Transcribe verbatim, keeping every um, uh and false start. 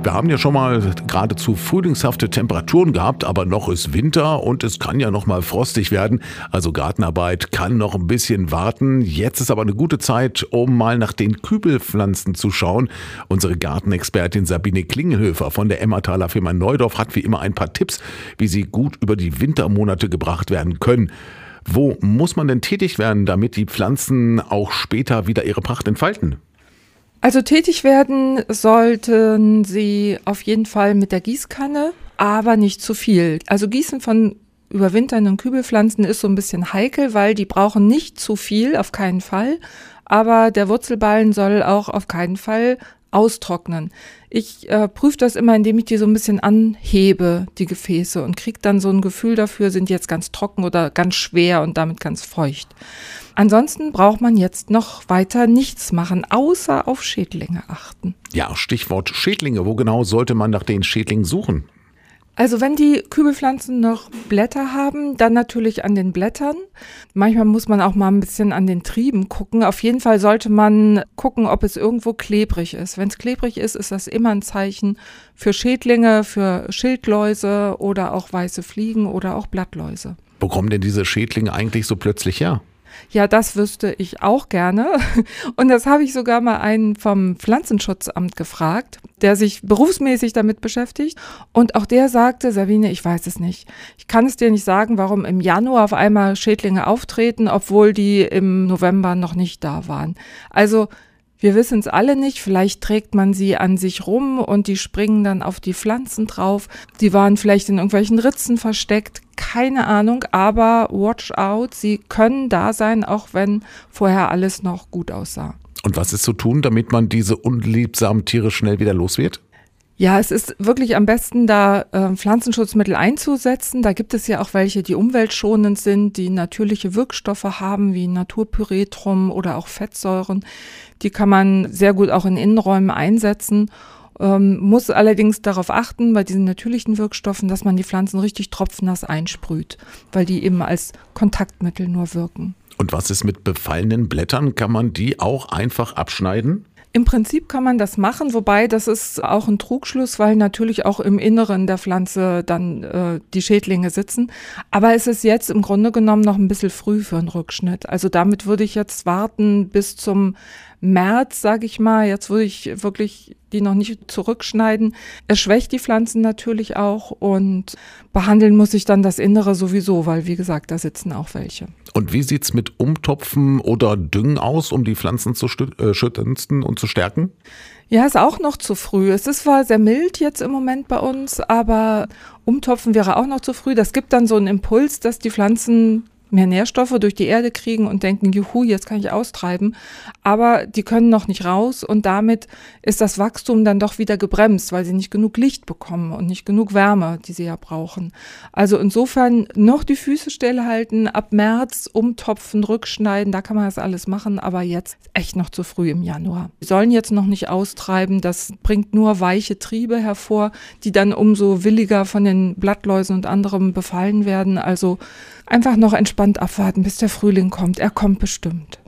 Wir haben ja schon mal geradezu frühlingshafte Temperaturen gehabt, aber noch ist Winter und es kann ja noch mal frostig werden. Also Gartenarbeit kann noch ein bisschen warten. Jetzt ist aber eine gute Zeit, um mal nach den Kübelpflanzen zu schauen. Unsere Gartenexpertin Sabine Klingelhöfer von der Emmertaler Firma Neudorf hat wie immer ein paar Tipps, wie sie gut über die Wintermonate gebracht werden können. Wo muss man denn tätig werden, damit die Pflanzen auch später wieder ihre Pracht entfalten? Also tätig werden sollten Sie auf jeden Fall mit der Gießkanne, aber nicht zu viel. Also Gießen von überwinternden Kübelpflanzen ist so ein bisschen heikel, weil die brauchen nicht zu viel, auf keinen Fall. Aber der Wurzelballen soll auch auf keinen Fall austrocknen. Ich äh, prüfe das immer, indem ich die so ein bisschen anhebe, die Gefäße, und kriege dann so ein Gefühl dafür, sind die jetzt ganz trocken oder ganz schwer und damit ganz feucht. Ansonsten braucht man jetzt noch weiter nichts machen, außer auf Schädlinge achten. Ja, Stichwort Schädlinge. Wo genau sollte man nach den Schädlingen suchen? Also wenn die Kübelpflanzen noch Blätter haben, dann natürlich an den Blättern. Manchmal muss man auch mal ein bisschen an den Trieben gucken. Auf jeden Fall sollte man gucken, ob es irgendwo klebrig ist. Wenn es klebrig ist, ist das immer ein Zeichen für Schädlinge, für Schildläuse oder auch weiße Fliegen oder auch Blattläuse. Wo kommen denn diese Schädlinge eigentlich so plötzlich her? Ja, das wüsste ich auch gerne. Und das habe ich sogar mal einen vom Pflanzenschutzamt gefragt, der sich berufsmäßig damit beschäftigt. Und auch der sagte, Sabine, ich weiß es nicht. Ich kann es dir nicht sagen, warum im Januar auf einmal Schädlinge auftreten, obwohl die im November noch nicht da waren. Also wir wissen es alle nicht, vielleicht trägt man sie an sich rum und die springen dann auf die Pflanzen drauf. Die waren vielleicht in irgendwelchen Ritzen versteckt, keine Ahnung, aber watch out, sie können da sein, auch wenn vorher alles noch gut aussah. Und was ist zu tun, damit man diese unliebsamen Tiere schnell wieder los wird? Ja, es ist wirklich am besten, da äh, Pflanzenschutzmittel einzusetzen. Da gibt es ja auch welche, die umweltschonend sind, die natürliche Wirkstoffe haben, wie Naturpyretrum oder auch Fettsäuren. Die kann man sehr gut auch in Innenräumen einsetzen. Ähm, muss allerdings darauf achten, bei diesen natürlichen Wirkstoffen, dass man die Pflanzen richtig tropfnass einsprüht, weil die eben als Kontaktmittel nur wirken. Und was ist mit befallenen Blättern? Kann man die auch einfach abschneiden? Im Prinzip kann man das machen, wobei das ist auch ein Trugschluss, weil natürlich auch im Inneren der Pflanze dann äh, die Schädlinge sitzen. Aber es ist jetzt im Grunde genommen noch ein bisschen früh für einen Rückschnitt. Also damit würde ich jetzt warten bis zum März, sage ich mal. Jetzt würde ich wirklich die noch nicht zurückschneiden. Es schwächt die Pflanzen natürlich auch und behandeln muss ich dann das Innere sowieso, weil wie gesagt, da sitzen auch welche. Und wie sieht's mit Umtopfen oder Düngen aus, um die Pflanzen zu schützen und zu stärken? Ja, ist auch noch zu früh. Es ist zwar sehr mild jetzt im Moment bei uns, aber Umtopfen wäre auch noch zu früh. Das gibt dann so einen Impuls, dass die Pflanzen mehr Nährstoffe durch die Erde kriegen und denken, juhu, jetzt kann ich austreiben. Aber die können noch nicht raus und damit ist das Wachstum dann doch wieder gebremst, weil sie nicht genug Licht bekommen und nicht genug Wärme, die sie ja brauchen. Also insofern noch die Füße stillhalten, ab März umtopfen, rückschneiden, da kann man das alles machen, aber jetzt echt noch zu früh im Januar. Sie sollen jetzt noch nicht austreiben, das bringt nur weiche Triebe hervor, die dann umso williger von den Blattläusen und anderem befallen werden. Also einfach noch entspannt abwarten, bis der Frühling kommt. Er kommt bestimmt.